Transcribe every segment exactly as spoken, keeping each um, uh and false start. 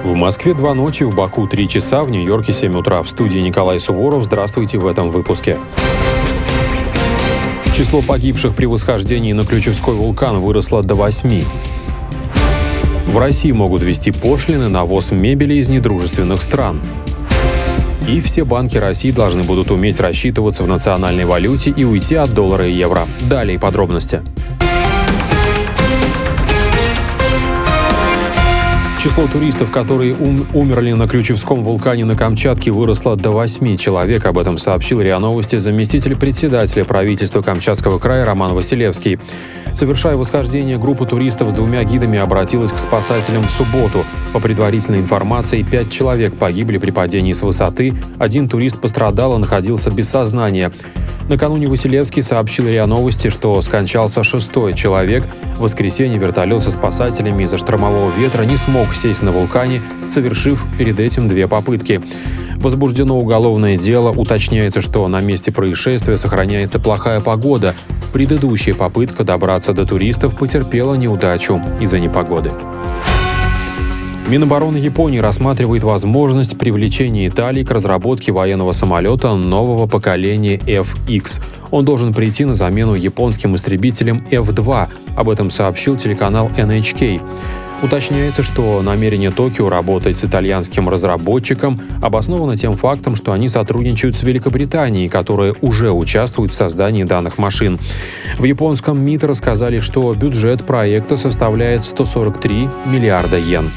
В Москве два ночи, в Баку три часа, в Нью-Йорке семь утра. В студии Николай Суворов. Здравствуйте в этом выпуске. Число погибших при восхождении на Ключевской вулкан выросло до восьми. В России могут ввести пошлины на ввоз мебели из недружественных стран. И все банки России должны будут уметь рассчитываться в национальной валюте и уйти от доллара и евро. Далее подробности. Число туристов, которые ум- умерли на Ключевском вулкане на Камчатке, выросло до восьми человек. Об этом сообщил РИА Новости заместитель председателя правительства Камчатского края Роман Василевский. Совершая восхождение, группа туристов с двумя гидами обратилась к спасателям в субботу. По предварительной информации, пять человек погибли при падении с высоты, один турист пострадал и находился без сознания. Накануне Василевский сообщил РИА Новости, что скончался шестой человек. В воскресенье вертолет со спасателями из-за штормового ветра не смог сесть на вулкане, совершив перед этим две попытки. Возбуждено уголовное дело. Уточняется, что на месте происшествия сохраняется плохая погода. Предыдущая попытка добраться до туристов потерпела неудачу из-за непогоды. Минобороны Японии рассматривает возможность привлечения Италии к разработке военного самолета нового поколения эф икс. Он должен прийти на замену японским истребителям эф два. Об этом сообщил телеканал эн эйч кей. Уточняется, что намерение Токио работать с итальянским разработчиком обосновано тем фактом, что они сотрудничают с Великобританией, которая уже участвует в создании данных машин. В японском МИД рассказали, что бюджет проекта составляет сто сорок три миллиарда йен.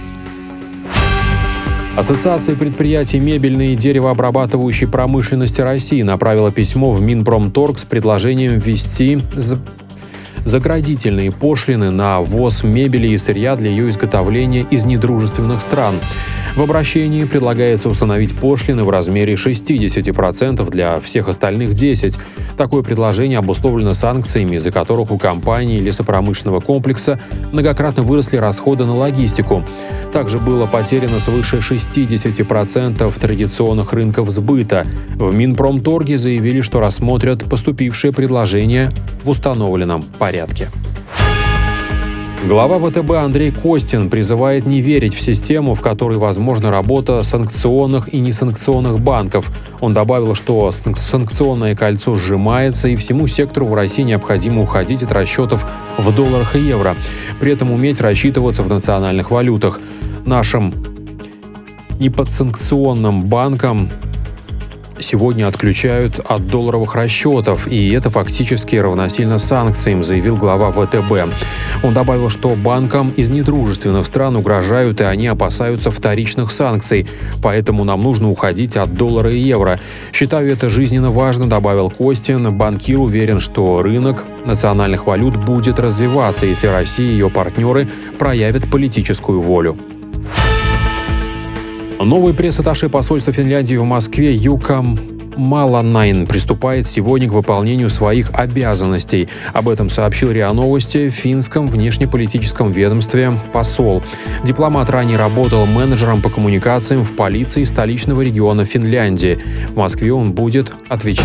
Ассоциация предприятий мебельной и деревообрабатывающей промышленности России направила письмо в Минпромторг с предложением ввести заградительные пошлины на ввоз мебели и сырья для ее изготовления из недружественных стран. В обращении предлагается установить пошлины в размере шестьдесят процентов для всех остальных десять процентов. Такое предложение обусловлено санкциями, из-за которых у компаний лесопромышленного комплекса многократно выросли расходы на логистику. Также было потеряно свыше шестьдесят процентов традиционных рынков сбыта. В Минпромторге заявили, что рассмотрят поступившее предложение в установленном порядке. Глава вэ тэ бэ Андрей Костин призывает не верить в систему, в которой возможна работа санкционных и несанкционных банков. Он добавил, что санкционное кольцо сжимается, и всему сектору в России необходимо уходить от расчетов в долларах и евро. При этом уметь рассчитываться в национальных валютах. Нашим неподсанкционным банкам сегодня отключают от долларовых расчетов, и это фактически равносильно санкциям, заявил глава вэ тэ бэ. Он добавил, что банкам из недружественных стран угрожают, и они опасаются вторичных санкций, поэтому нам нужно уходить от доллара и евро. Считаю это жизненно важно, добавил Костин. Банкир уверен, что рынок национальных валют будет развиваться, если Россия и ее партнеры проявят политическую волю. Новый пресс-атташе посольства Финляндии в Москве Юка Маланайн приступает сегодня к выполнению своих обязанностей. Об этом сообщил РИА Новости в финском внешнеполитическом ведомстве посол. Дипломат ранее работал менеджером по коммуникациям в полиции столичного региона Финляндии. В Москве он будет отвечать